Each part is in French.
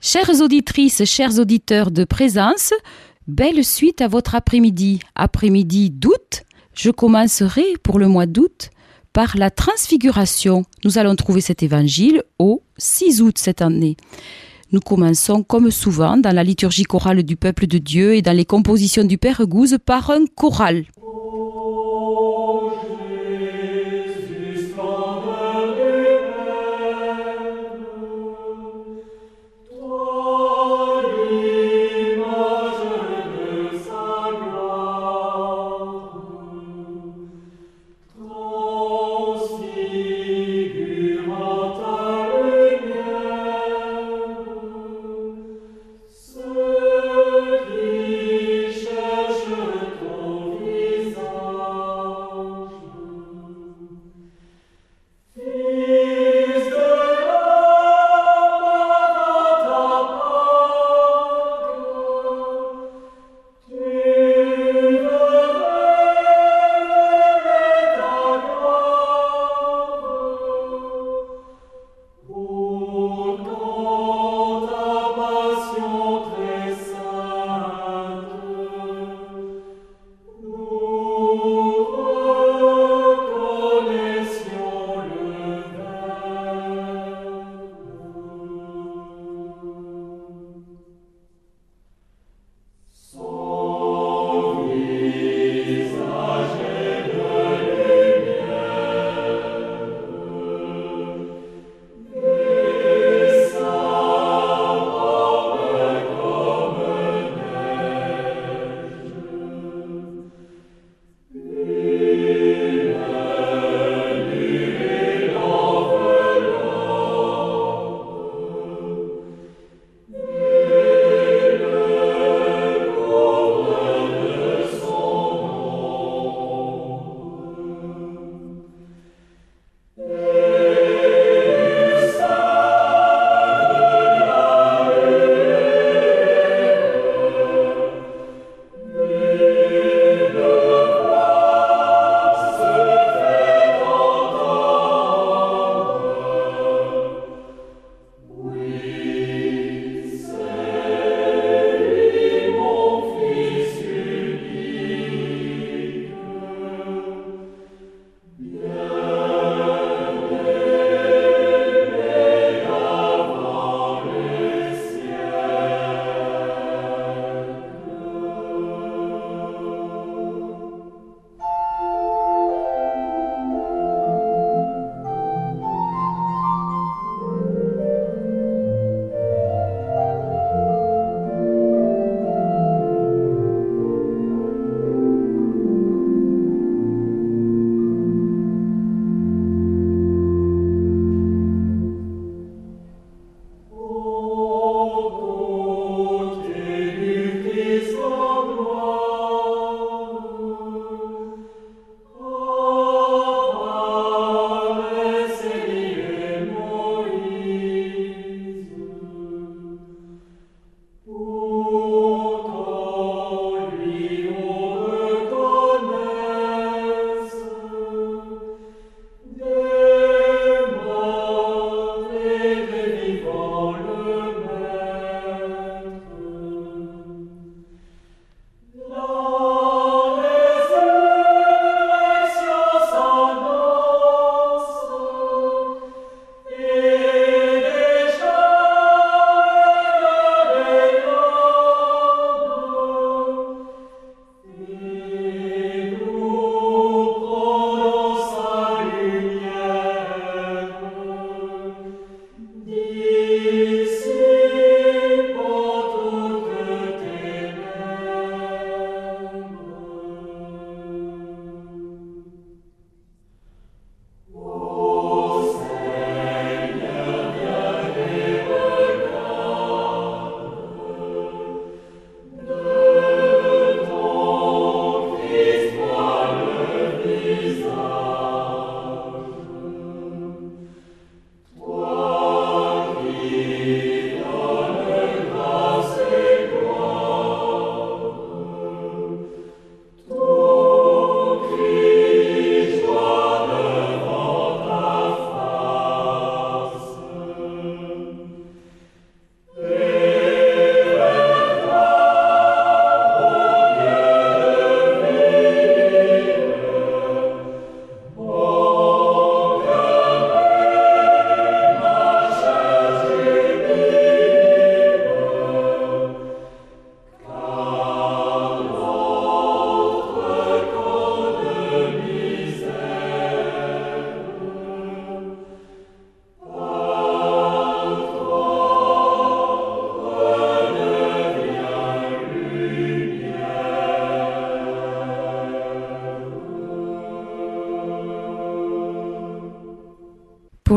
Chères auditrices, chers auditeurs de Présence, belle suite à votre après-midi. Après-midi d'août, je commencerai pour le mois d'août par la Transfiguration. Nous allons trouver cet évangile au 6 août cette année. Nous commençons comme souvent dans la liturgie chorale du peuple de Dieu et dans les compositions du Père Gouze par un choral.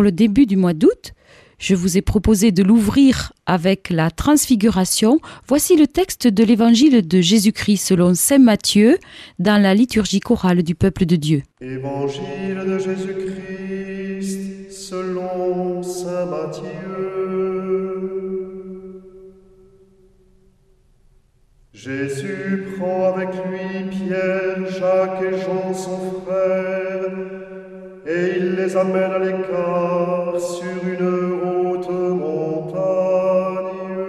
le début du mois d'août. Je vous ai proposé de l'ouvrir avec la Transfiguration. Voici le texte de l'Évangile de Jésus-Christ selon saint Matthieu dans la liturgie chorale du peuple de Dieu. Évangile de Jésus-Christ selon saint Matthieu. Jésus prend avec lui Pierre, Jacques et Jean son frère, et il les amène à l'écart sur une haute montagne.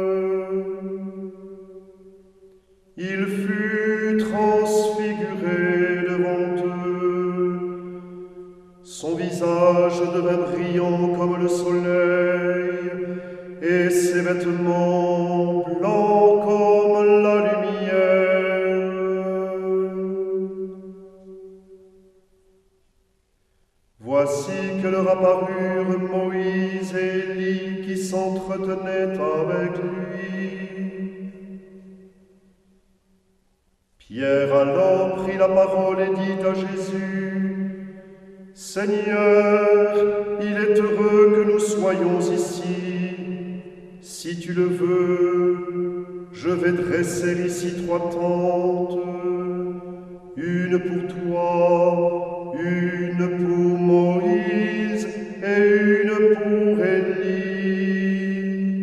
Il fut transfiguré devant eux. Son visage devint brillant comme le soleil, et ses vêtements blancs comme la lumière. Voici que leur apparurent Moïse et Élie qui s'entretenaient avec lui. Pierre alors prit la parole et dit à Jésus: Seigneur, il est heureux que nous soyons ici. Si tu le veux, je vais dresser ici 3 tentes, une pour toi, une pour Moïse et une pour Élie.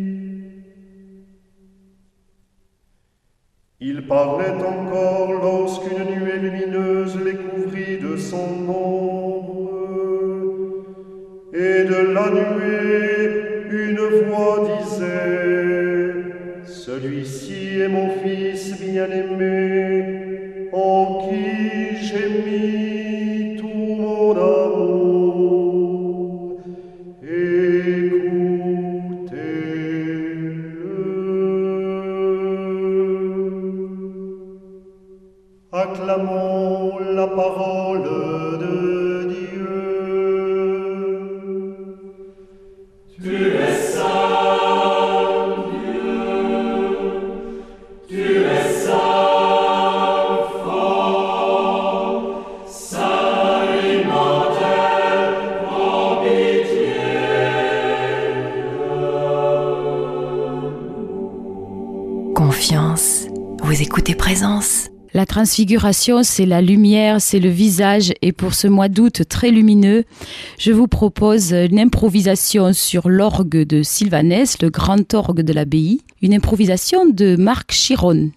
Il parlait encore lorsqu'une nuée lumineuse les couvrit de son ombre, et de la nuée, une voix disait: Celui-ci est mon Fils bien-aimé, en qui j'ai mis tout mon amour. Écoutez-le. Acclamons la parole de Dieu. Tu es saint, Dieu, tu es saint, fort, saint immortel, prends pitié de nous. Confiance, vous écoutez Présence. La transfiguration, c'est la lumière, c'est le visage, et pour ce mois d'août très lumineux, je vous propose une improvisation sur l'orgue de Sylvanès, le grand orgue de l'abbaye, une improvisation de Marc Chiron.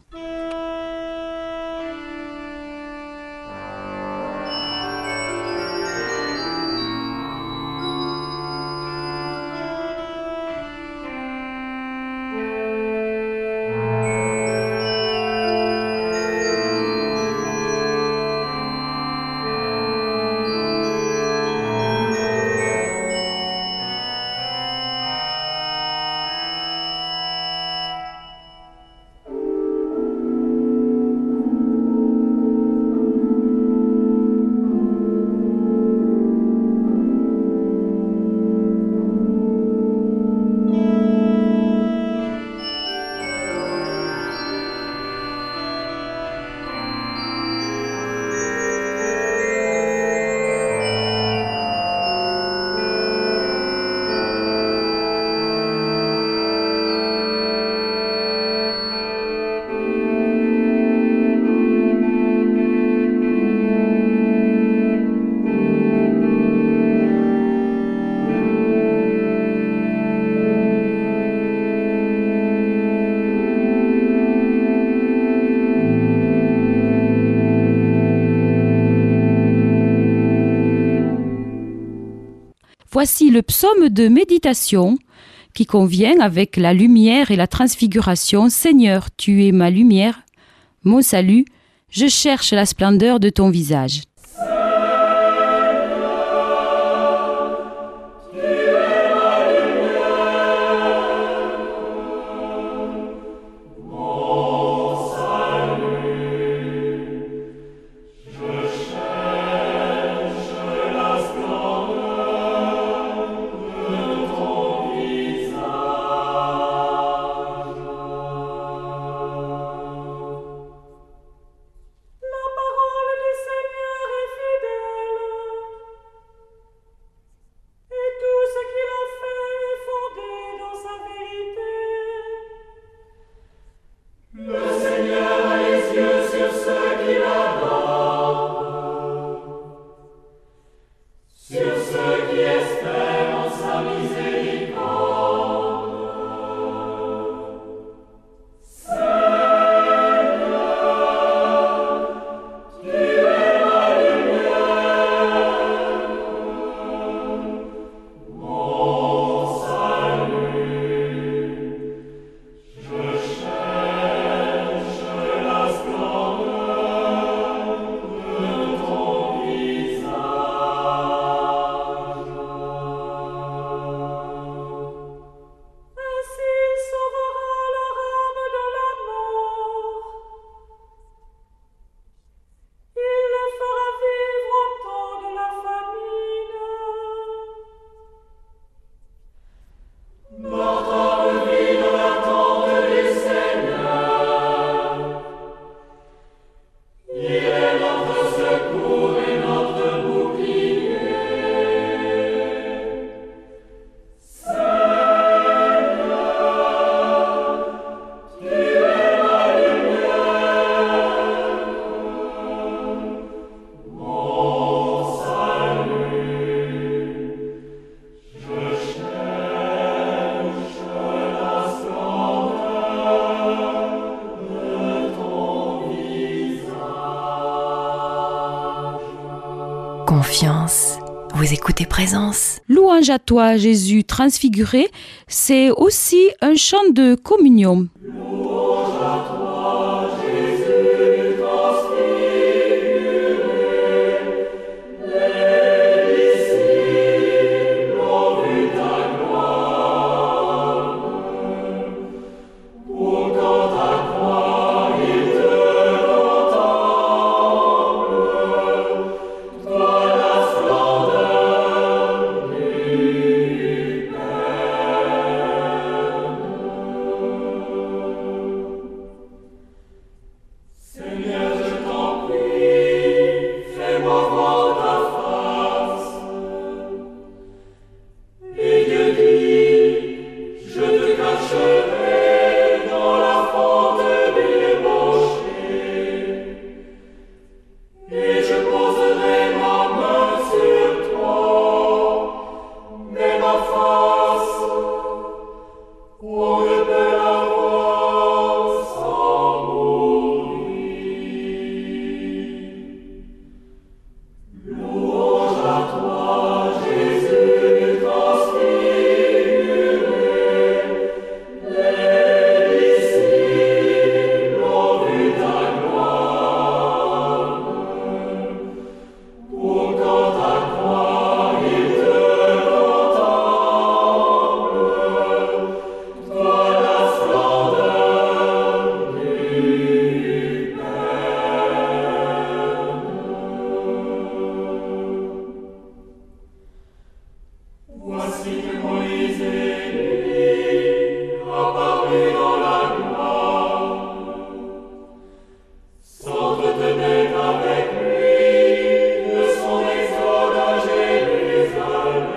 Voici le psaume de méditation qui convient avec la lumière et la transfiguration. Seigneur, tu es ma lumière, mon salut, je cherche la splendeur de ton visage. La parole du Seigneur confiance. Vous écoutez Présence. Louange à toi, Jésus transfiguré, c'est aussi un chant de communion. Louange à toi, Jésus transfiguré. Les disciples ont vu ta gloire. Pour quand ta croix, ils te contemplent. Toi, la splendeur du Père. Seigneur, je t'en prie, fais-moi voir ta face. Et Dieu dit, je te cacherai dans la fente débauchée. Et je poserai ma main sur toi, mais ma face, on ne peut la voir sans mourir. Louange à toi, Jésus transfiguré. Les disciples ont vu ta gloire. Pour quand ta croix, ils te contemplent. Toi, la splendeur du Père. Voici que Moïse et lui apparut dans la gloire, s'entretenaient avec lui de son exode à Jérusalem.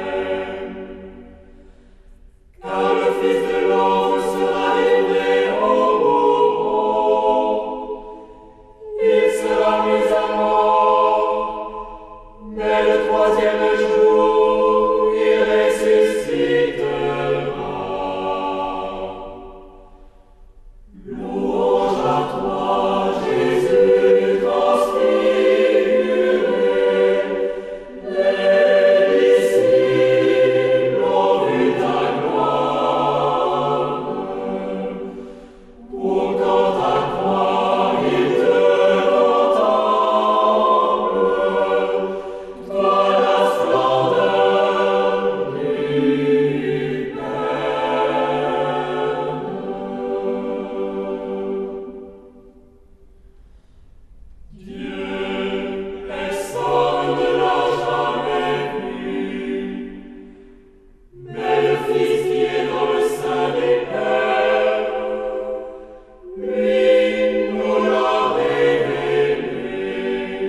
Car le Fils de l'homme sera livré au bourreau, il sera mis à mort, mais le troisième jour, il ressuscitera. Louange à toi, Jésus transfiguré. Les disciples ont vu ta gloire. Pour quand ta croix, ils te contemplent. Toi, la splendeur du Père. Dieu, personne ne l'a jamais vu, mais le Fils qui est dans le sein des Pères, lui nous l'a révélé.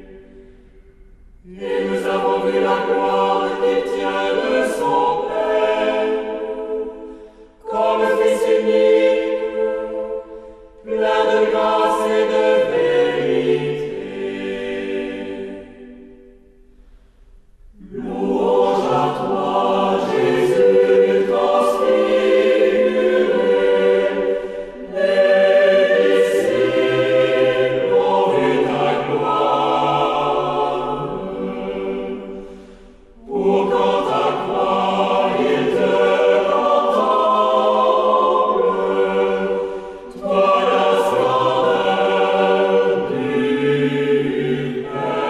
Et nous avons vu la gloire qui tient de son Père, comme Fils unique, plein de grâce et de vérité. Louange à toi, Jésus transfiguré. Les disciples ont vu ta gloire. Pour quand ta croix, ils te contemplent. Toi, la splendeur du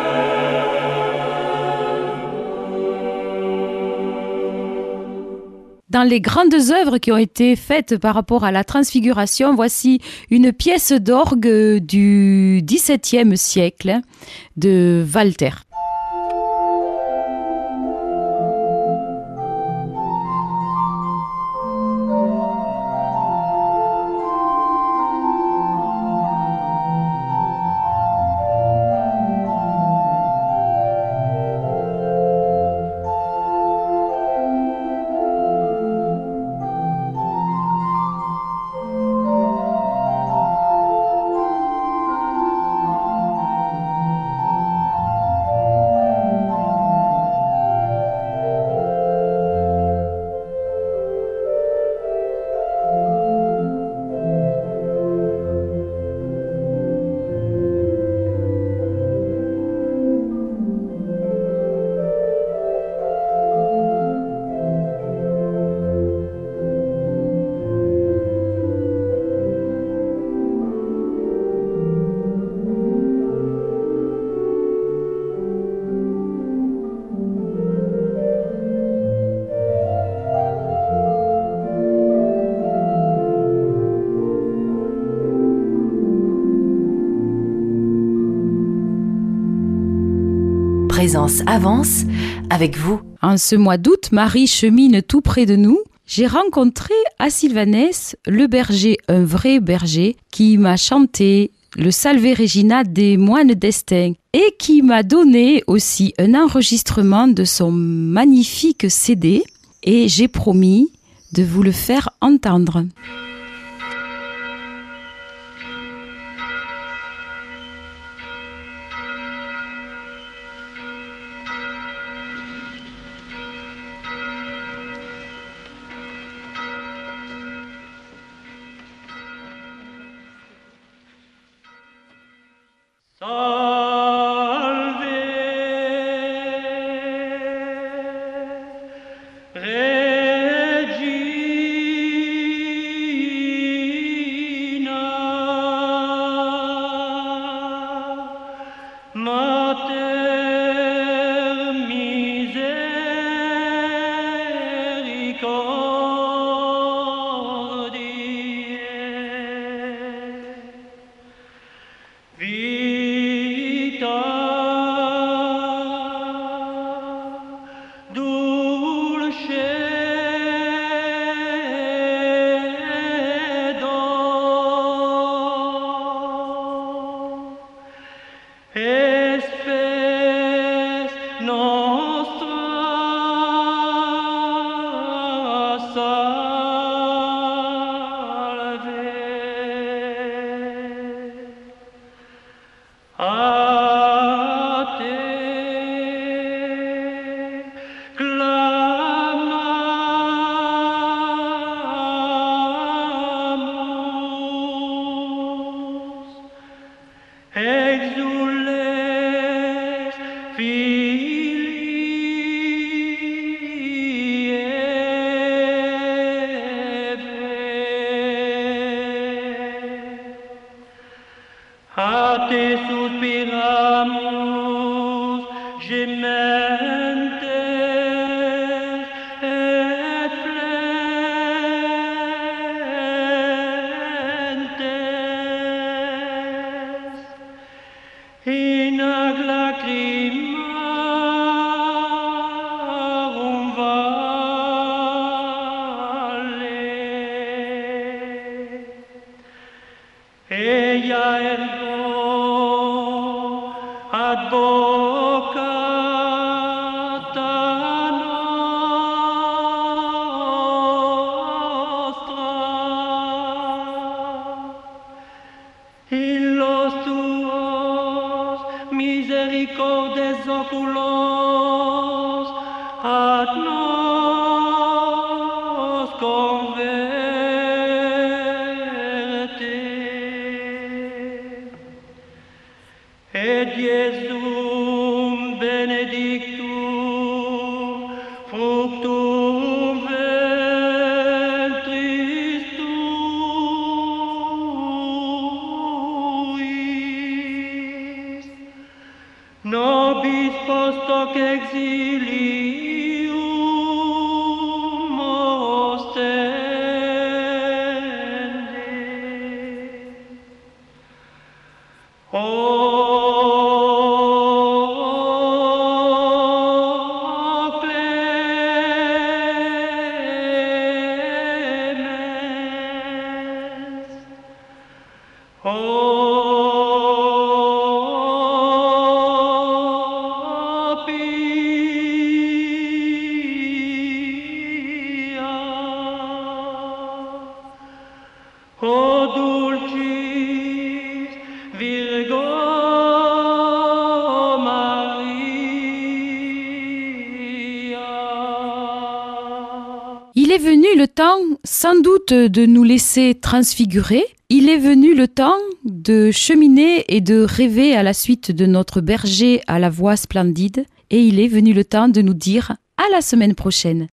Dans les grandes œuvres qui ont été faites par rapport à la transfiguration, voici une pièce d'orgue du XVIIe siècle de Walter. Présence avance avec vous. En ce mois d'août, Marie chemine tout près de nous. J'ai rencontré à Sylvanès le berger, un vrai berger, qui m'a chanté le Salve Regina des moines d'Estaing et qui m'a donné aussi un enregistrement de son magnifique CD et j'ai promis de vous le faire entendre. Salve Regina Mater Misericordiae Vita dulcedo espes nostra salve. A te clamamus, exules Filii Evae. A te suspiramus, gementes et flentes, in ag lacrimarum valle. Eia ergo advocata nostra, illos tuos misericordes oculos ad nos converte. Et Iesum benedictum fructum ventris tuis, nobis post hoc exilium ostende. O dulcis Virgo Maria. Il est venu le temps, sans doute, de nous laisser transfigurer. Il est venu le temps de cheminer et de rêver à la suite de notre berger à la voix splendide. Et il est venu le temps de nous dire à la semaine prochaine.